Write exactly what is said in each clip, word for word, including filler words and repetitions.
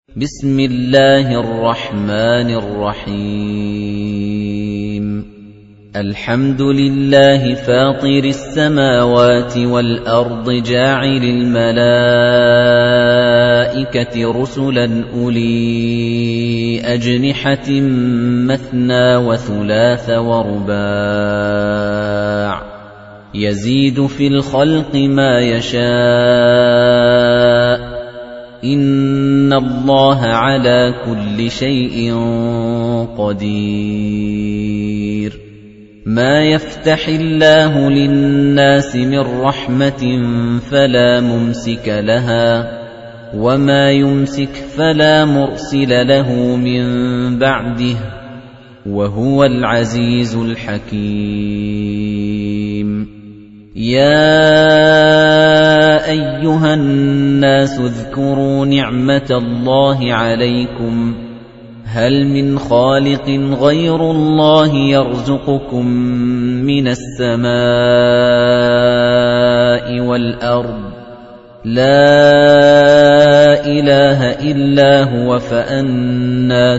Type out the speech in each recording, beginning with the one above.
بسم الله الرحمن الرحيم الحمد لله فاطر السماوات والأرض جاعل الملائكة رسلا أولي أجنحة مثنى وثلاث ورباع يزيد في الخلق ما يشاء إِنَّ اللَّهَ عَلَى كُلِّ شَيْءٍ قَدِيرٌ مَا يَفْتَحِ اللَّهُ لِلنَّاسِ مِن رَّحْمَةٍ فَلَا مُمْسِكَ لَهَا وَمَا يُمْسِكْ فَلَا مُرْسِلَ لَهُ مِن بَعْدِهِ وَهُوَ الْعَزِيزُ الْحَكِيمُ يَا أَيُّهَا النَّاسُ اذْكُرُوا نِعْمَةَ اللَّهِ عَلَيْكُمْ هَلْ مِنْ خَالِقٍ غَيْرُ اللَّهِ يَرْزُقُكُم مِّنَ السَّمَاءِ وَالْأَرْضِ لَا إِلَٰهَ إِلَّا هُوَ فَأَنَّىٰ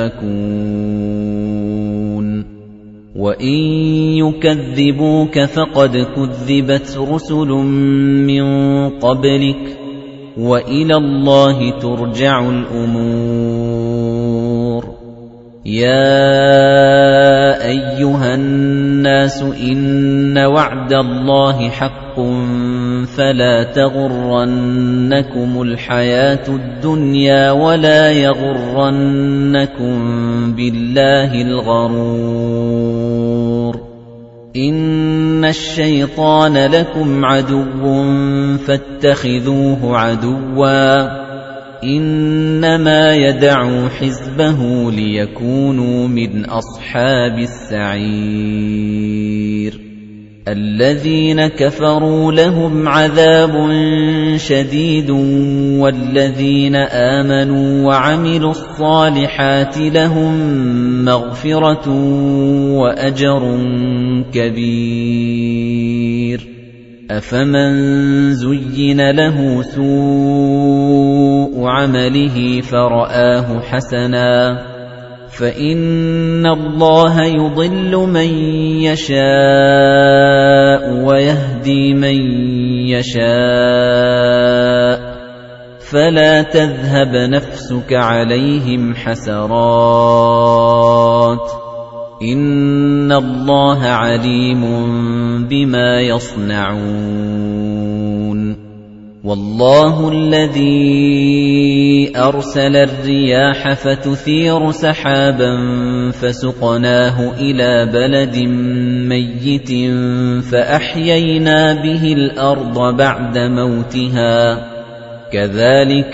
تُؤْفَكُونَ وَإِن يُكَذِّبُوكَ فَقَدْ كُذِّبَتْ رُسُلٌ مِّن قَبْلِكَ وَإِلَى اللَّهِ تُرْجَعُ الْأُمُورُ يَا أَيُّهَا النَّاسُ إِنَّ وَعْدَ اللَّهِ حَقٌّ فَلَا تَغُرَّنَّكُمُ الْحَيَاةُ الدُّنْيَا وَلَا يَغُرَّنَّكُم بِاللَّهِ الْغَرُورُ إِنَّ الشَّيْطَانَ لَكُمْ عَدُوٌّ فَاتَّخِذُوهُ عَدُوًّا إِنَّمَا يَدْعُو حِزْبَهُ لِيَكُونُوا مِنْ أَصْحَابِ السَّعِيرِ الَّذِينَ كَفَرُوا لَهُمْ عَذَابٌ شَدِيدٌ وَالَّذِينَ آمَنُوا وَعَمِلُوا الصَّالِحَاتِ لَهُم مَّغْفِرَةٌ وَأَجْرٌ كَبِيرٌ أَفَمَن زُيِّنَ لَهُ سُوءُ عَمَلِهِ فَرَآهُ حَسَنًا فَإِنَّ اللَّهَ يُضِلُّ مَن يَشَاءُ وَيَهْدِي مَن يَشَاءُ فَلَا تَذْهَبْ نَفْسُكَ عَلَيْهِمْ حَسَرَاتٍ إِنَّ اللَّهَ عَلِيمٌ بِمَا يَصْنَعُونَ وَاللَّهُ الَّذِي أَرْسَلَ الرِّيَاحَ فَتُثِيرُ سَحَابًا فَسُقْنَاهُ إِلَىٰ بَلَدٍ مَّيِّتٍ فَأَحْيَيْنَا بِهِ الْأَرْضَ بَعْدَ مَوْتِهَا كَذَلِكَ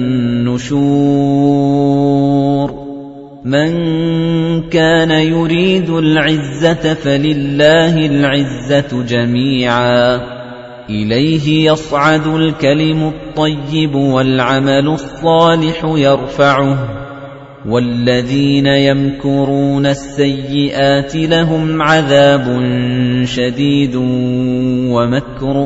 النُّشُورُ مَن كَانَ يُرِيدُ الْعِزَّةَ فَلِلَّهِ الْعِزَّةُ جَمِيعًا إِلَيْهِ يَصْعَدُ الْكَلِمُ الطَّيِّبُ وَالْعَمَلُ الصَّالِحُ يَرْفَعُهُ وَالَّذِينَ يَمْكُرُونَ السَّيِّئَاتِ لَهُمْ عَذَابٌ شَدِيدٌ وَمَكْرُ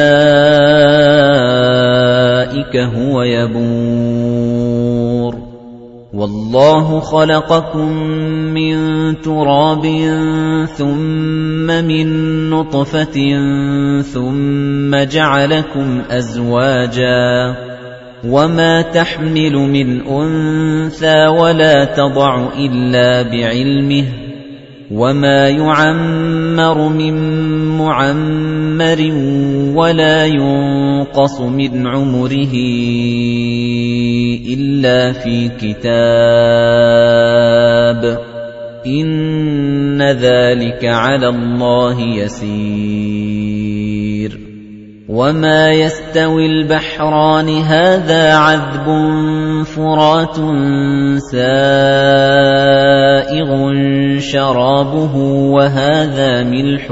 أُولَئِكَ هُوَ يَبُورُ وَاللَّهُ خَلَقَكُم مِّن تُرَابٍ ثُمَّ مِن نُّطْفَةٍ ثُمَّ جَعَلَكُمْ أَزْوَاجًا وَمَا تَحْمِلُ مِنْ أُنثَىٰ وَلَا تَضَعُ إِلَّا بِعِلْمِهِ وَمَا يُعَمَّرُ مِن مُّعَمَّرٍ وَلَا يُنقَصُ مِنْ عُمُرِهِ إِلَّا فِي كِتَابٍ إِنَّ ذَلِكَ عَلَى اللَّهِ يَسِيرٌ وَمَا يَسْتَوِي الْبَحْرَانِ هَذَا عَذْبٌ فُرَاتٌ سَائِغٌ شَرَابُهُ وَهَذَا مِلْحٌ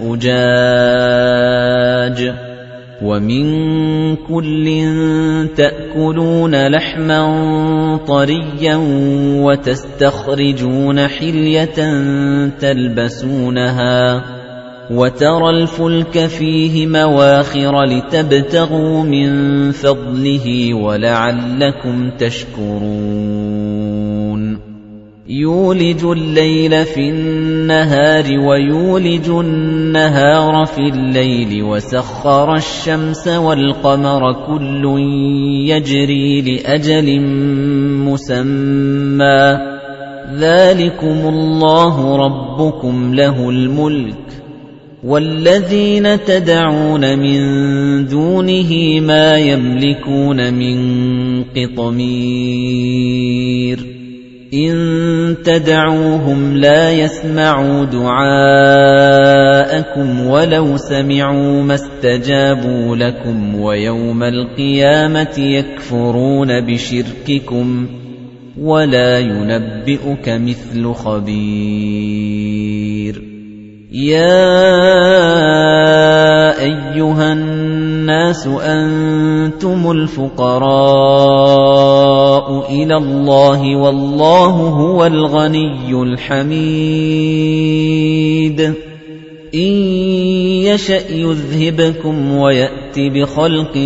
أُجَاجٌ وَمِن كُلٍّ تَأْكُلُونَ لَحْمًا طَرِيًّا وَتَسْتَخْرِجُونَ حِلْيَةً تَلْبَسُونَهَا وَتَرَى الْفُلْكَ فِيهِ مَوَاخِرَ لِتَبْتَغُوا مِن فَضْلِهِ وَلَعَلَّكُمْ تَشْكُرُونَ يُولِجُ اللَّيْلَ فِي النَّهَارِ وَيُولِجُ النَّهَارَ فِي اللَّيْلِ وَسَخَّرَ الشَّمْسَ وَالْقَمَرَ كُلٌّ يَجْرِي لِأَجَلٍ مُّسَمًّى ذَلِكُمُ اللَّهُ رَبُّكُمْ لَهُ الْمُلْكُ وَالَّذِينَ تَدْعُونَ مِن دُونِهِ مَا يَمْلِكُونَ مِن قِطْمِيرٍ إِن تَدْعُوهُمْ لَا يَسْمَعُوا دُعَاءَكُمْ وَلَوْ سَمِعُوا مَا اسْتَجَابُوا لَكُمْ وَيَوْمَ الْقِيَامَةِ يَكْفُرُونَ بِشِرْكِكُمْ وَلَا يُنَبِّئُكَ مِثْلُ خَبِيرٍ يَا أَيُّهَا النَّاسُ أَنتُمُ الْفُقَرَاءُ إِلَى اللَّهِ وَاللَّهُ هُوَ الْغَنِيُّ الْحَمِيدُ إِن يَشَأْ يُذْهِبْكُمْ وَيَأْتِ بِخَلْقٍ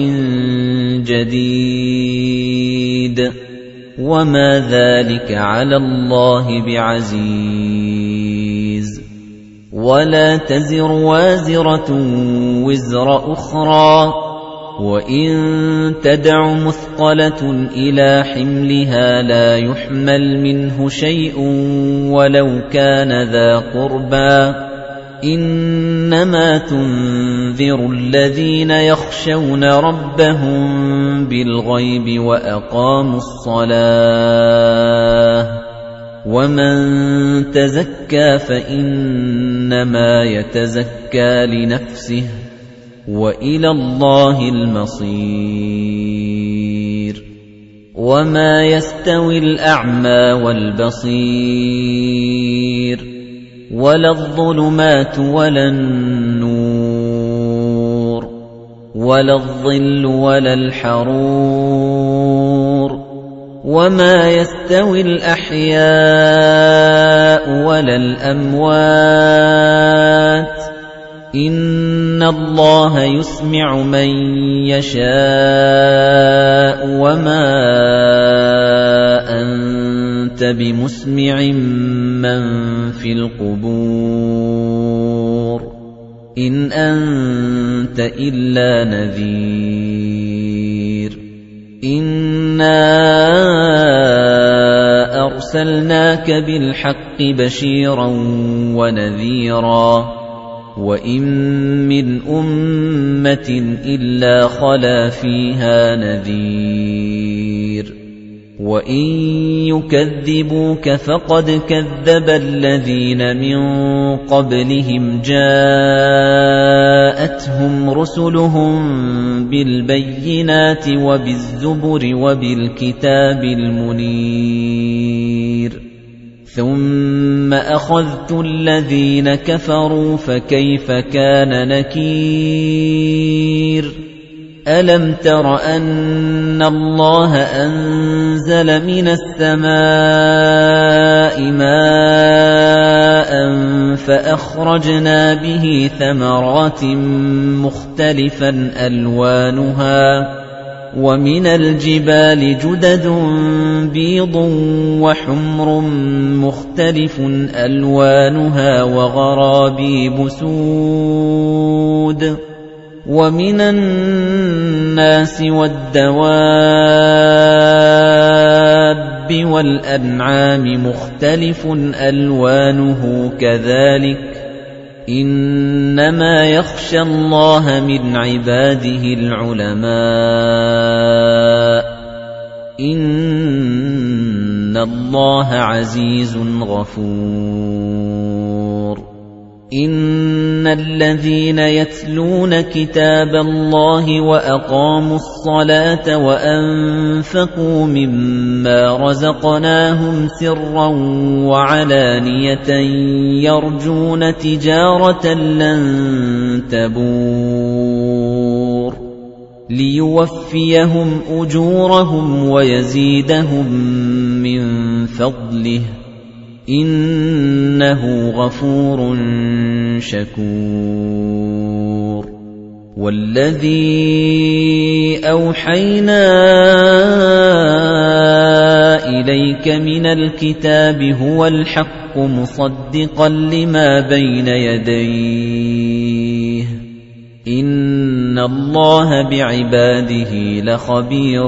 جَدِيدٍ وَمَا ذَلِكَ عَلَى اللَّهِ بِعَزِيزٍ وَلَا تَزِرُ وَازِرَةٌ وِزْرَ أُخْرَى وَإِن تَدْعُ مُثْقَلَةٌ إِلَى حِمْلِهَا لَا يُحْمَلْ مِنْهُ شَيْءٌ وَلَوْ كَانَ ذَا قُرْبَى إِنَّمَا تُنذِرُ الَّذِينَ يَخْشَوْنَ رَبَّهُم بِالْغَيْبِ وَأَقَامُوا الصَّلَاةَ وَمَن تَزَكَّىٰ فَإِنَّمَا يَتَزَكَّىٰ لِنَفْسِهِ وَإِلَى اللَّهِ الْمَصِيرُ وَمَا يَسْتَوِي الْأَعْمَىٰ وَالْبَصِيرُ وَلَا الظُّلُمَاتُ وَلَا النُّورُ وَلَا الظِّلُّ وَلَا الْحَرُورُ وَمَا يَسْتَوِي الْأَحْيَاءُ وَلَا الْأَمْوَاتُ إِنَّ اللَّهَ يُسْمِعُ مَن يَشَاءُ وَمَا أَنتَ بِمُسْمِعٍ مَّن فِي الْقُبُورِ إِنْ أَنتَ إِلَّا نَذِيرٌ إِنَّا أَرْسَلْنَاكَ بِالْحَقِّ بَشِيرًا وَنَذِيرًا وَإِن مِّنْ أُمَّةٍ إِلَّا خَلَا فِيهَا نَذِيرٌ وَإِن يُكَذِّبُوكَ فَقَدْ كَذَّبَ الَّذِينَ مِن قَبْلِهِمْ جَاءَتْهُمْ رُسُلُهُم بِالْبَيِّنَاتِ وَبِالزُّبُرِ وَبِالْكِتَابِ الْمُنِيرِ ثُمَّ أَخَذْتُ الَّذِينَ كَفَرُوا فَكَيْفَ كَانَ نَكِيرِ أَلَمْ تَرَ أَنَّ اللَّهَ أَنزَلَ مِنَ السَّمَاءِ مَاءً فَأَخْرَجْنَا بِهِ ثَمَرَاتٍ مُخْتَلِفًا أَلْوَانُهَا وَمِنَ الْجِبَالِ جُدَدٌ بِيضٌ وَحُمْرٌ مُخْتَلِفٌ أَلْوَانُهَا وَغَرَابِيبُ سُودٌ وَمِنَ النَّاسِ وَالدَّوَابِّ وَالْأَنْعَامِ مُخْتَلِفٌ أَلْوَانُهُ كَذَلِكَ إِنَّمَا يَخْشَى اللَّهَ مِنْ عِبَادِهِ الْعُلَمَاءُ إِنَّ اللَّهَ عَزِيزٌ غَفُورٌ إِنَّ الَّذِينَ يَتْلُونَ كِتَابَ اللَّهِ وَأَقَامُوا الصَّلَاةَ وَأَنفَقُوا مِمَّا رَزَقْنَاهُمْ سِرًّا وَعَلَانِيَةً يَرْجُونَ تِجَارَةً لَّن تَبُورَ لِيُوَفِّيَهُمْ أُجُورَهُمْ وَيَزِيدَهُم مِّن فَضْلِهِ إِنَّهُ غَفُورٌ شَكُورٌ وَالَّذِي أَوْحَيْنَا إِلَيْكَ مِنَ الْكِتَابِ هُوَ الْحَقُّ مُصَدِّقًا لِمَا بَيْنَ يَدَيْهِ إِنَّ اللَّهَ بِعِبَادِهِ لَخَبِيرٌ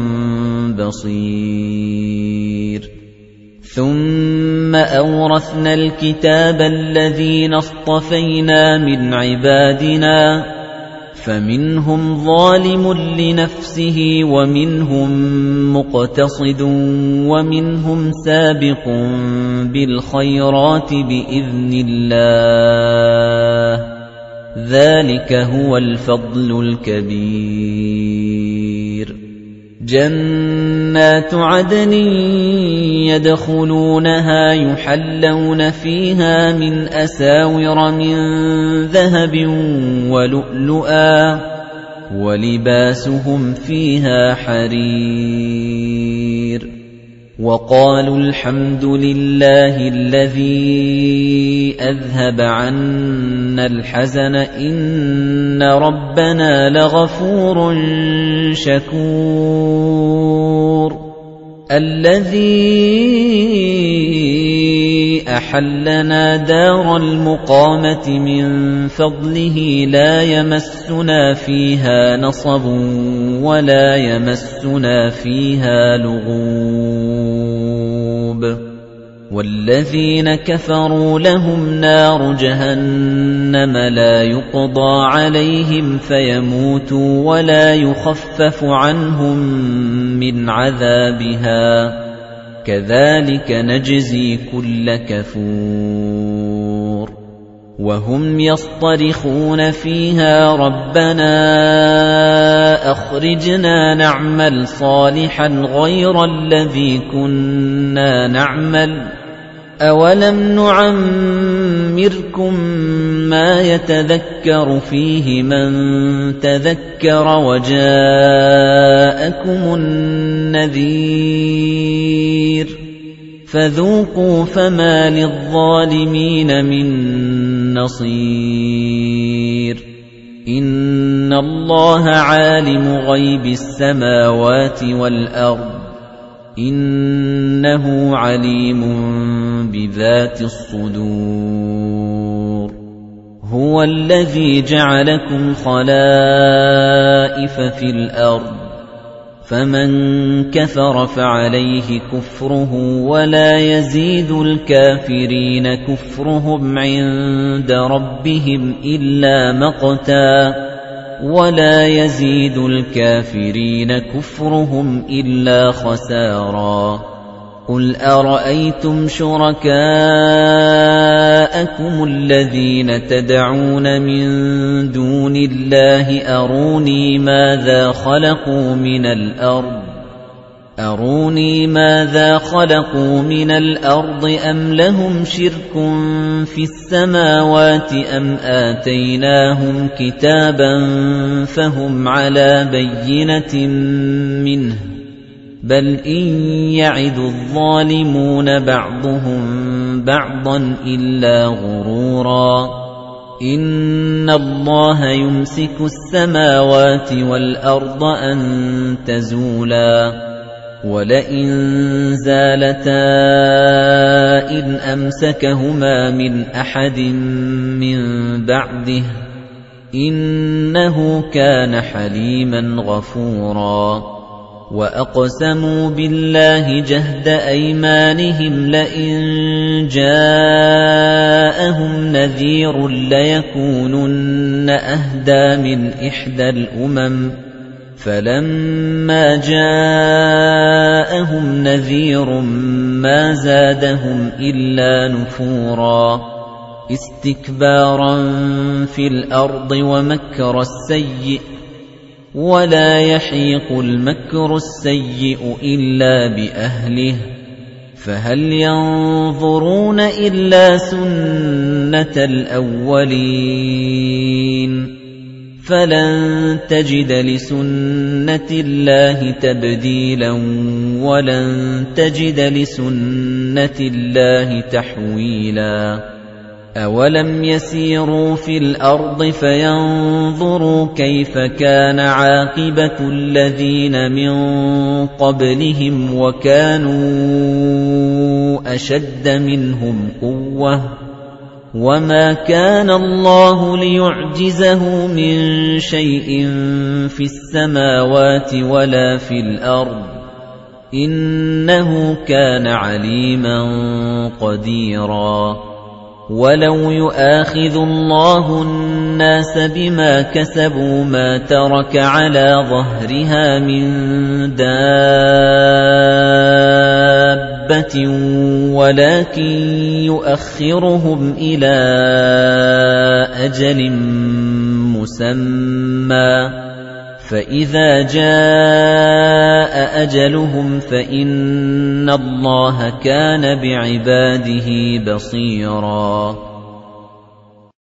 بَصِيرٌ ثُمَّ أَوْرَثْنَا الْكِتَابَ الَّذِينَ اصْطَفَيْنَا مِنْ عِبَادِنَا فَمِنْهُمْ ظَالِمٌ لِنَفْسِهِ وَمِنْهُمْ مُقْتَصِدٌ وَمِنْهُمْ سَابِقٌ بِالْخَيْرَاتِ بِإِذْنِ اللَّهِ ذَلِكَ هُوَ الْفَضْلُ الْكَبِيرُ جَنَّاتُ عَدْنٍ يَدْخُلُونَهَا يُحَلَّوْنَ فِيهَا مِنْ أَسَاوِرَ مِنْ ذَهَبٍ وَلُؤْلُؤًا وَلِبَاسُهُمْ فِيهَا حَرِيرٌ وَقَالُوا الْحَمْدُ لِلَّهِ الَّذِي أَذْهَبَ عَنَّا الْحَزَنَ إِنَّ رَبَّنَا لَغَفُورٌ شَكُورٌ الَّذِي أَحَلَّنَا دَارَ الْمُقَامَةِ مِنْ فَضْلِهِ لَا يَمَسُّنَا فِيهَا نَصَبٌ وَلَا يَمَسُّنَا فِيهَا لُغُوبٌ وَالَّذِينَ كَفَرُوا لَهُمْ نَارُ جَهَنَّمَ لَا يُقْضَى عَلَيْهِمْ فَيَمُوتُوا وَلَا يُخَفَّفُ عَنْهُمْ مِنْ عَذَابِهَا كَذَلِكَ نَجْزِي كُلَّ كَفُورٍ وَهُمْ يَصْطَرِخُونَ فِيهَا رَبَّنَا أَخْرِجْنَا نَعْمَلْ صَالِحًا غَيْرَ الَّذِي كُنَّا نَعْمَلُ أَوَلَمْ نُعَمِّرْكُم مَّا يَتَذَكَّرُ فِيهِ مَن تَذَكَّرَ وَجَاءَكُمُ النَّذِيرُ فَذُوقُوا فَمَا لِلظَّالِمِينَ مِن نَّصِيرٍ إِنَّ اللَّهَ عَالِمُ غَيْبِ السَّمَاوَاتِ وَالْأَرْضِ إِنَّهُ عَلِيمٌ بِذَاتِ الصُّدُورِ هُوَ الَّذِي جَعَلَكُمْ خَلَائِفَ فِي الْأَرْضِ فَمَن كَفَرَ فَعَلَيْهِ كُفْرُهُ وَلَا يَزِيدُ الْكَافِرِينَ كُفْرُهُمْ عِندَ رَبِّهِمْ إِلَّا مَقْتًا وَلَا يَزِيدُ الْكَافِرِينَ كُفْرُهُمْ إِلَّا خَسَارًا قُلْ أَرَأَيْتُمْ شُرَكَاءَكُمُ الَّذِينَ تَدْعُونَ مِن دُونِ اللَّهِ أَرُونِي مَاذَا خَلَقُوا مِنَ الْأَرْضِ أَرُونِي مَاذَا خَلَقُوا مِنَ الْأَرْضِ أَمْ لَهُمْ شِرْكٌ فِي السَّمَاوَاتِ أَمْ آتَيْنَاهُمْ كِتَابًا فَهُمْ عَلَى بَيِّنَةٍ مِّنْهُ بَلْ إِن يَعِدُ الظَّالِمُونَ بَعْضُهُم بَعْضًا إِلَّا غُرُورًا إِنَّ اللَّهَ يُمْسِكُ السَّمَاوَاتِ وَالْأَرْضَ أَن تَزُولَا وَلَئِن زَالَتَا إِنْ أَمْسَكَهُمَا مِنْ أَحَدٍ مِّن بَعْدِهِ إِنَّهُ كَانَ حَلِيمًا غَفُورًا وَأَقْسَمُوا بِاللَّهِ جَهْدَ أَيْمَانِهِمْ لَئِن جَاءَهُمْ نَذِيرٌ لَّيَكُونُنَّ أَهْدَىٰ مِنْ إِحْدَى الْأُمَمِ فَلَمَّا جَاءَهُمْ نَذِيرٌ مَّا زَادَهُمْ إِلَّا نُفُورًا اسْتِكْبَارًا فِي الْأَرْضِ وَمَكْرَ السَّيِّئِ وَلَا يَحِيقُ الْمَكْرُ السَّيِّئُ إِلَّا بِأَهْلِهِ فَهَلْ يَنظُرُونَ إِلَّا سُنَّةَ الْأَوَّلِينَ فَلَن تَجِدَ لِسُنَّةِ اللَّهِ تَبْدِيلًا وَلَن تَجِدَ لِسُنَّةِ اللَّهِ تَحْوِيلًا أَوَلَمْ يَسِيرُوا فِي الْأَرْضِ فَيَنظُرُوا كَيْفَ كَانَ عَاقِبَةُ الَّذِينَ مِن قَبْلِهِمْ وَكَانُوا أَشَدَّ مِنْهُمْ قُوَّةً وَمَا كَانَ اللَّهُ لِيُعْجِزَهُ مِن شَيْءٍ فِي السَّمَاوَاتِ وَلَا فِي الْأَرْضِ إِنَّهُ كَانَ عَلِيمًا قَدِيرًا وَلَوْ يُؤَاخِذُ اللَّهُ النَّاسَ بِمَا كَسَبُوا مَا تَرَكَ عَلَى ظَهْرِهَا مِن دَابَّةٍ وَلَكِن يُؤَخِّرُهُمْ إِلَى أَجَلٍ مُّسَمًّى فَإِذَا جَاءَ أَجَلُهُمْ فَإِنَّ اللَّهَ كَانَ بِعِبَادِهِ بَصِيرًا